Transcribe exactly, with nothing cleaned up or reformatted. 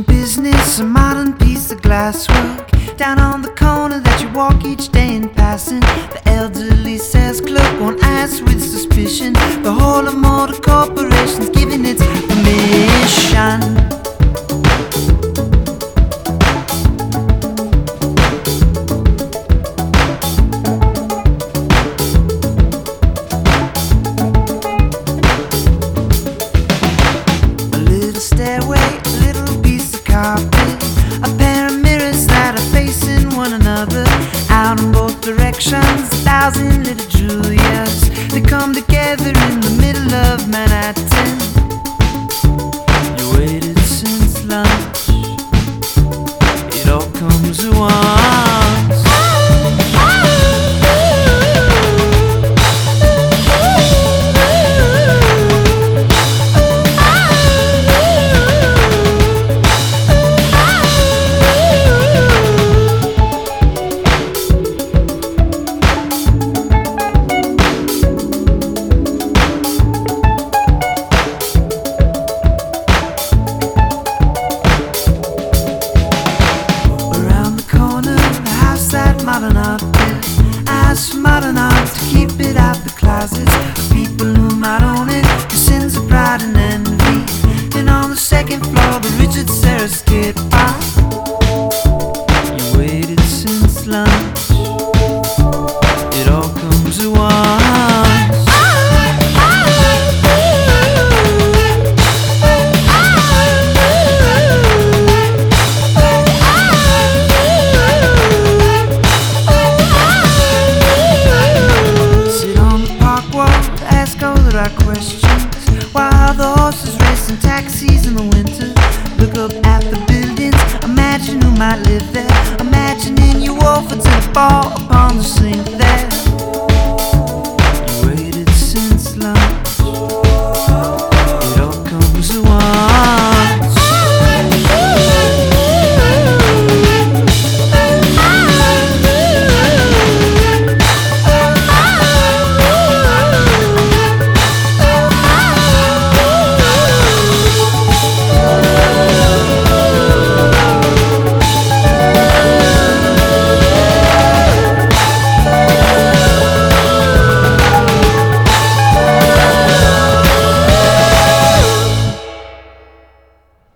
business, a modern piece of glasswork down on the corner that you walk each day in passing. The elderly sales clerk won't ask with suspicion. The whole of Motor Corporation's giving its permission. Stairway, a little piece of carpet, a pair of mirrors that are facing one another. Out in both directions, a thousand little Julias, they come together in the middle of Manhattan. You waited since lunch, it all comes at once. Modern art, ask for modern art to keep it out the closets. People who might own it, the sins of pride and envy. Then on the second floor, the Richard Serra skid park. You waited since lunch, it all comes at once. Questions while the horses race in taxis in the winter. Look up at the buildings, imagine who might live there. Imagining you offer to fall upon the sink there.